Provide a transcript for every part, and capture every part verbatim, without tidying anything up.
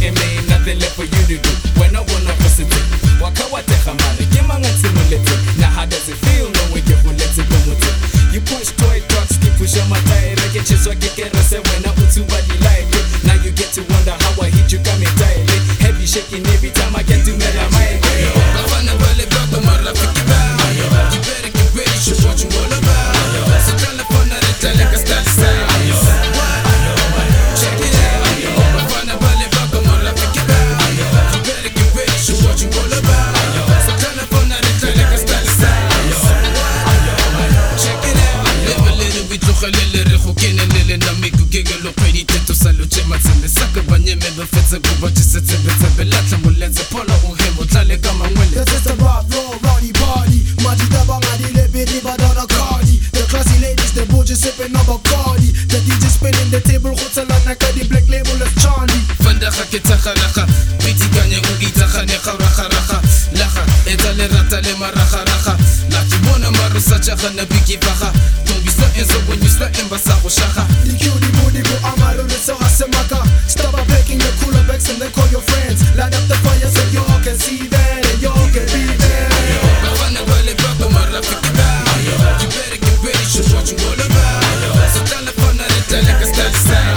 game, there ain't nothing left for you to do. When I wanna hesitate, waka wateka mane, kima ngati mulete. Now how does it feel knowing you will let it go with it? You push toy trucks, keep pushing my tire, get chiswa kikera se when I put body like it. Now you get to wonder how I hit you, come entirely. Heavy shaking every time I get to mera my way. Bafana wale baba marafiki ba. You better get ready, show what you all about. So telephone at it, like a style style. Check it out. Bafana wale baba marafiki ba. You better get ready, show what you all about. So telephone at it, like a style style. Check it out. Level little bit to khalele rekho kene lele na miku kegelo pedi teto salo chema tseme saka banye me be fetsa go ba tse tse be tse be la tlambo lenze pola o hemo tlale kama ngwele. This is the rock roll rowdy party. Majida bangadi le bidi badana cardi. The classy ladies, the boys sipping on Bacardi. The D J spinning the table, hotsala naka the black label of Charlie. Fanda khaketa khalakha, biti kanye u ita khane khawrakha rakha. Lakha etale ratale marakha rakha. La kibona marusa chakhana biki bakha. Don't be sweating so when you sweating basa ushakha. The cutie booty go amalo le so hasemaka. Stop up packing your cooler bags and then call your friends. Light up the fire so y'all can see that and y'all can be there. Bafana wale baba marafiki ba. You better get ready, show what you all about. So telephone at it, like a style style.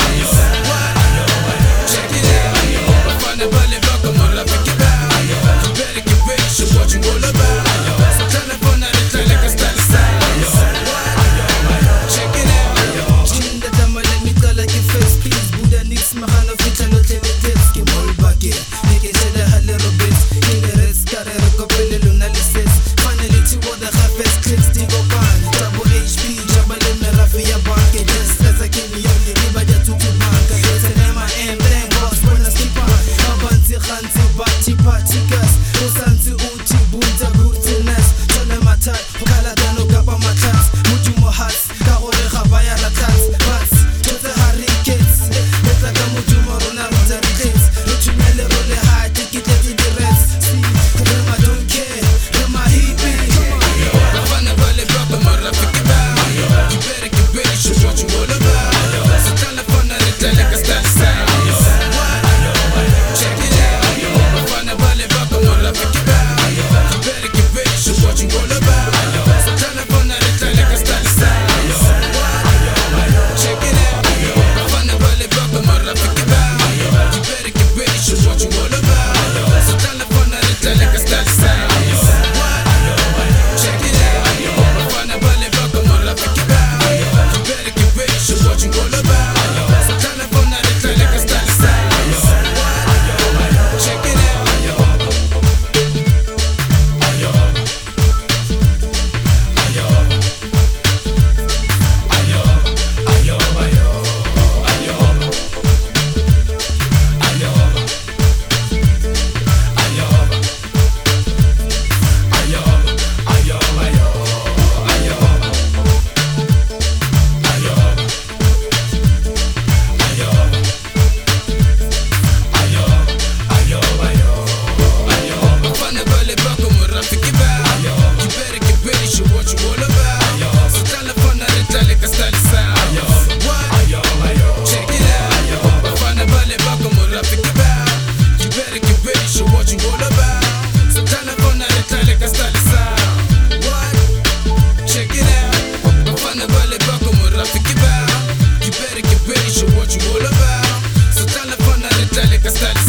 Check it out. Bafana wale baba marafiki ba. You better get ready, show what you all about. So telephone at it, like a style style. Check it out. Jinda tamale mitala ki face please. Buddha nix mahana fita no teletext ki mol bucket. Nike shada halle robit. In the rest carrera kopele luna lises. Finally to all the half-ass clicks digo ban. Double H P jabale me rafia bank. Just as I came young the riba ja tutu bank. There's an M I M then boss when I skip on. Abanti khanti bati party gas. Usanti uti bunta brutinas. Tole matat ukala dano gaba matats. Muju mohats kahore khabaya la tats. Bats to the hurricanes. Let's like a muju morona ruta kids. Luchumele role high ticket at the rest. See, Rema don't care. Rema hippie. Bafana wale baba marafiki ba. You better get ready, show what you all about. So telephone at it, like a style style. Check it out. Bafana wale baba marafiki ba. You better get ready, show what you all about. So telephone at it, like a style style. Check it out. Bafana wale baba marafiki ba. You better get ready, show what you all about. So telephone at it, like a style style. Check it out. Bafana wale baba marafiki ba. You better get ready, show what you all about. So telephone at it, like a style style. Check it out. Bafana wale baba marafiki ba. You better get ready, show what you all about. So telephone at it, like a style style. Check it out. Bafana wale baba marafiki ba. You better get ready, show what you all about. So telephone at it, like a style style. Check it out. Bafana wale baba marafiki ba. You better get ready, show what you all about. So telephone at it, like a style